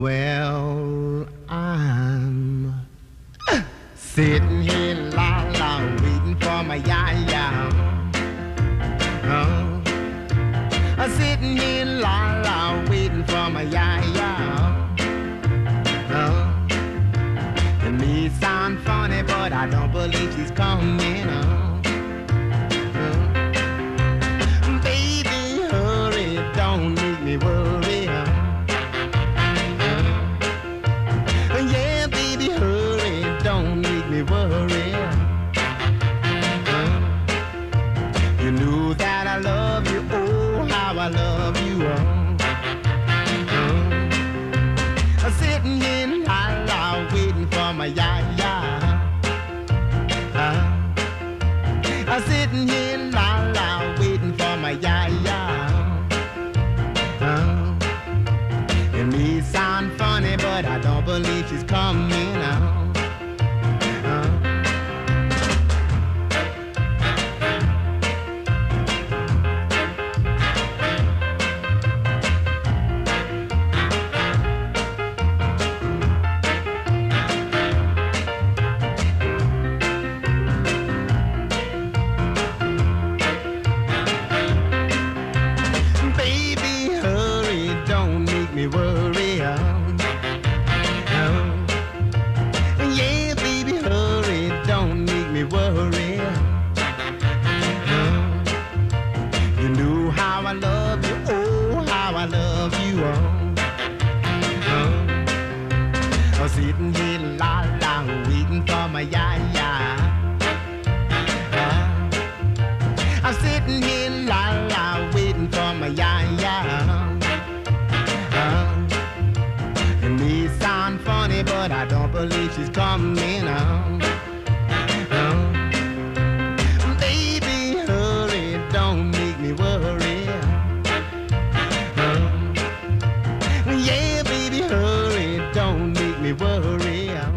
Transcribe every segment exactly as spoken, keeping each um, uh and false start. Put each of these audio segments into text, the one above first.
Well, I'm sitting here la la waiting for my ya-ya. Oh, I'm sitting here la la waiting for my ya-ya. Oh, it may sound funny, but I don't believe she's coming. Oh, oh. Baby, hurry, don't make me worry. Worry. Uh, you knew that I love you, oh, how I love you. Uh, uh, sitting here la la waiting for my ya-ya. Uh, I'm sitting here la la waiting for my ya-ya. Uh, it may sound funny, but I don't believe she's coming out. Sitting here la la waiting for my ya-ya. Uh, I'm sitting here la la waiting for my ya-ya. Uh, it may sound funny, but I don't believe she's coming out. Uh, baby, hurry, don't make me worry. Uh, yeah, baby, hurry, don't make me worry.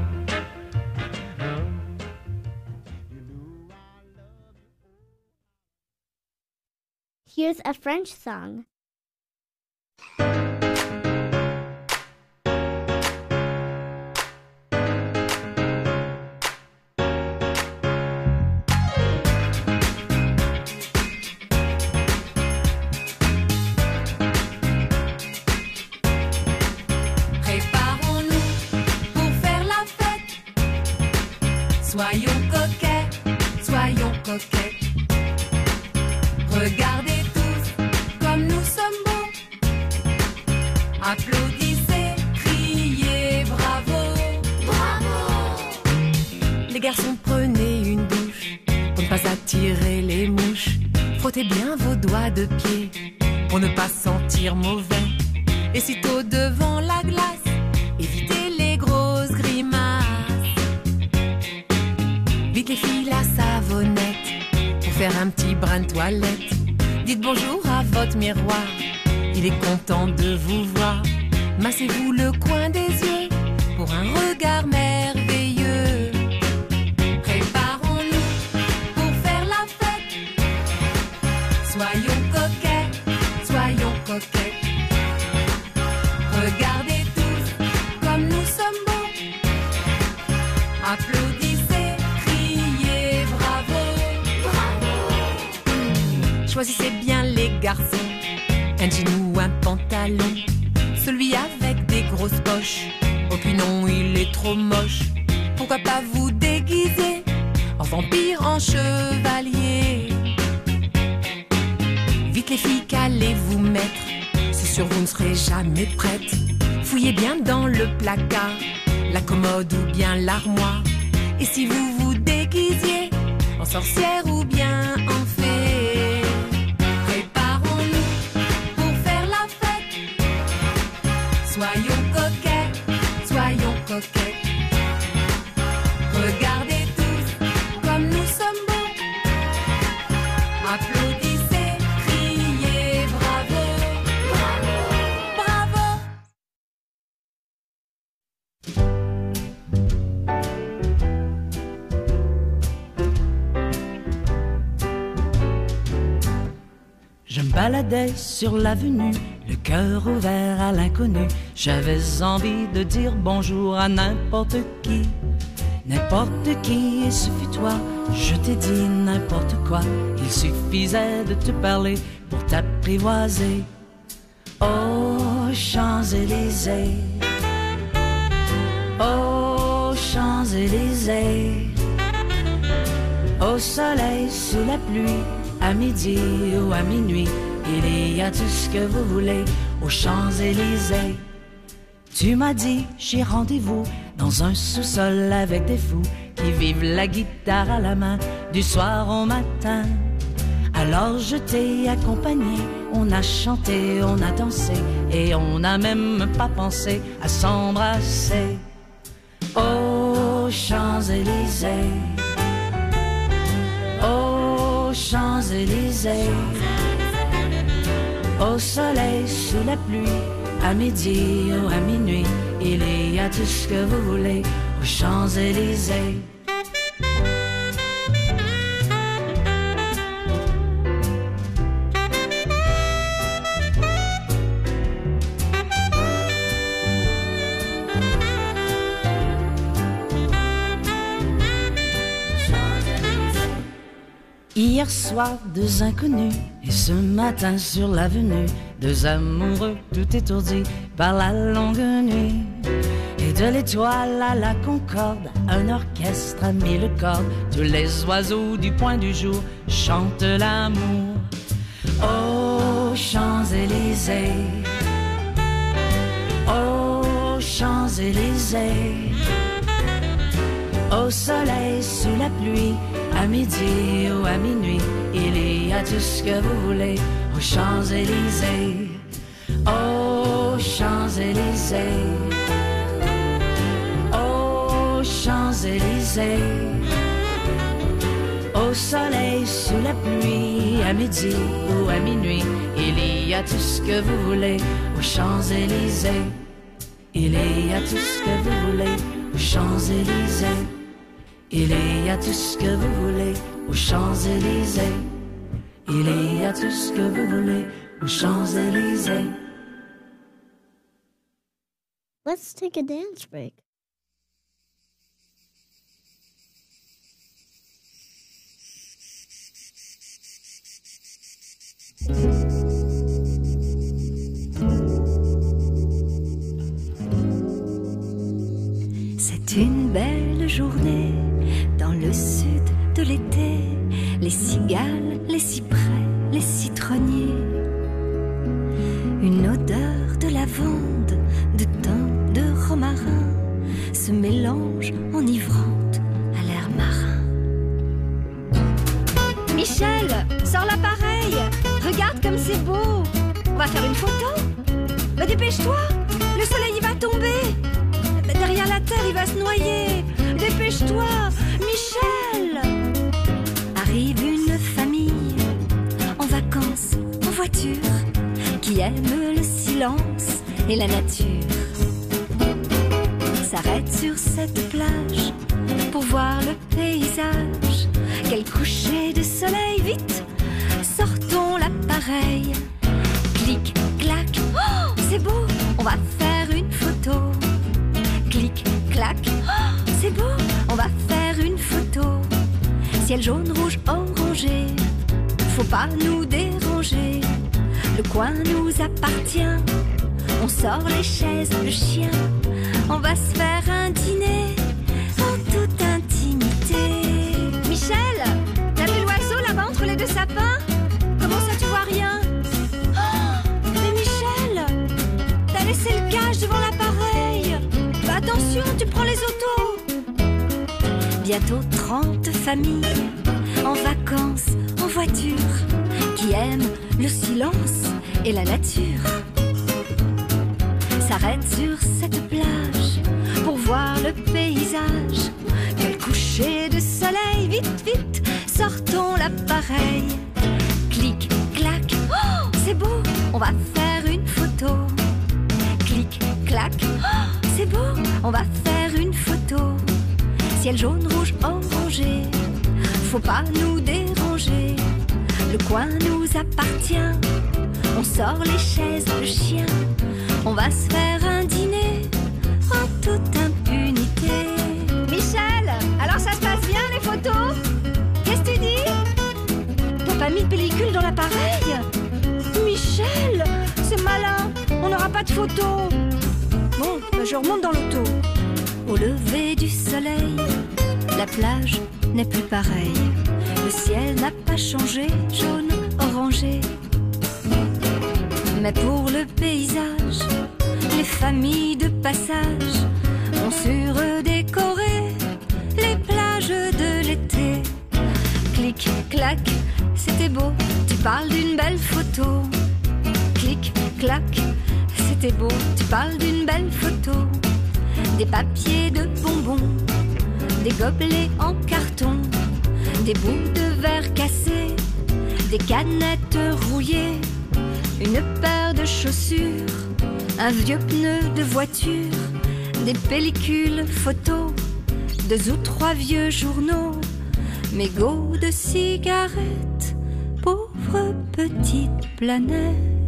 Here's a French song. Soyons coquets, soyons coquettes. Regardez tous comme nous sommes beaux. Applaudissez, criez bravo. Bravo. Les garçons, prenez une douche pour ne pas attirer les mouches. Frottez bien vos doigts de pied pour ne pas sentir mauvais. Et sitôt devant la glace, évitez les grosses grimaces. Vite les filles, la savonnette pour faire un petit brin de toilette. Dites bonjour à votre miroir, il est content de vous voir. Massez-vous le coin des yeux pour un regard merveilleux. Préparons-nous pour faire la fête. Soyons coquets, soyons coquettes. Regardez tous comme nous sommes beaux. Applaudissez, criez bravo. Bravo. Choisissez bien les garçons, un jean ou un pantalon. Celui avec des grosses poches, oh puis non, il est trop moche. Pourquoi pas vous déguiser en vampire, en chevalier? Vite les filles, qu'allez-vous mettre? C'est sûr, vous ne serez jamais prêtes. Fouillez bien dans le placard, la commode ou bien l'armoire. Et si vous vous déguisiez en sorcière ou bien en fée? Préparons-nous pour faire la fête. Soyons coquets, soyons coquettes. Regardez tous comme nous sommes beaux. Applaudissez, criez bravo. Bravo, bravo. J'aime baladais sur l'avenue, le cœur ouvert à l'inconnu. J'avais envie de dire bonjour à n'importe qui, n'importe qui, et ce fut toi. Je t'ai dit n'importe quoi, il suffisait de te parler pour t'apprivoiser. Oh, Champs-Élysées, oh, Champs-Élysées, au soleil, sous la pluie, à midi ou à minuit, il y a tout ce que vous voulez aux Champs-Élysées. Tu m'as dit, j'ai rendez-vous dans un sous-sol avec des fous qui vivent la guitare à la main du soir au matin. Alors je t'ai accompagné, on a chanté, on a dansé et on n'a même pas pensé à s'embrasser. Oh, Champs-Élysées, oh, Champs-Élysées, au soleil, sous la pluie, à midi ou à minuit, il y a tout ce que vous voulez aux Champs-Élysées. Hier soir, deux inconnus, et ce matin sur l'avenue, deux amoureux tout étourdis par la longue nuit. Et de l'étoile à la concorde, un orchestre a mis le corps. Tous les oiseaux du point du jour chantent l'amour. Oh, Champs-Élysées, oh, Champs-Élysées, au soleil, sous la pluie, à midi ou à minuit, il y a tout ce que vous voulez aux Champs-Élysées. Oh, Champs-Élysées, oh, Champs-Élysées, au soleil, sous la pluie, à midi ou à minuit, il y a tout ce que vous voulez aux Champs-Élysées. Il y a tout ce que vous voulez aux Champs-Élysées. Il y a tout ce que vous voulez aux Champs-Élysées. Il y a tout ce que vous voulez aux Champs-Élysées. Let's take a dance break. C'est une belle journée dans le sud de l'été, les cigales, les cyprès, les citronniers. Une odeur de lavande, de thym, de romarin se mélange enivrante à l'air marin. Michel, sors l'appareil. Regarde comme c'est beau. On va faire une photo. Bah dépêche-toi, le soleil il va tomber. Bah, derrière la terre il va se noyer. Dépêche-toi, Michel. Arrive une famille en vacances, en voiture, qui aime le silence et la nature. S'arrête sur cette plage pour voir le paysage. Quel coucher de soleil, vite, sortons l'appareil. Clic, clac, oh, c'est beau, on va faire une photo. Clic, clac, oh, c'est beau, on va faire une photo. Ciel jaune, rouge, orangé, faut pas nous déranger. Le coin nous appartient, on sort les chaises, le chien. On va se faire un dîner en toute intimité. Michel, t'as vu l'oiseau là-bas entre les deux sapins? Comment ça tu vois rien? Oh, mais Michel, t'as laissé le cage devant l'appareil. Bah attention, tu prends les autos. Bientôt trente familles en vacances, en voiture, qui aiment le silence et la nature. S'arrête sur cette plage pour voir le paysage. Quel coucher de soleil, vite, vite, sortons l'appareil. Clic, clac, oh, c'est beau, on va faire une photo. Clic, clac, oh, c'est beau, on va faire une photo. Ciel jaune, rouge, orangé, faut pas nous déranger. Le coin nous appartient. On sort les chaises, le chien. On va se faire un dîner en toute impunité. Michel, alors ça se passe bien les photos? Qu'est-ce que tu dis? T'as pas mis de pellicule dans l'appareil? Michel, c'est malin. On n'aura pas de photos. Bon, ben je remonte dans l'auto. Au lever du soleil, la plage n'est plus pareille. Le ciel n'a pas changé, jaune, orangé. Mais pour le paysage, les familles de passage ont su redécorer les plages de l'été. Clic, clac, c'était beau, tu parles d'une belle photo. Clic, clac, c'était beau, tu parles d'une belle photo. Des papiers de bonbons, des gobelets en carton, des bouts de verre cassés, des canettes rouillées, une paire de chaussures, un vieux pneu de voiture, des pellicules photos, deux ou trois vieux journaux, mégots de cigarettes, pauvre petite planète.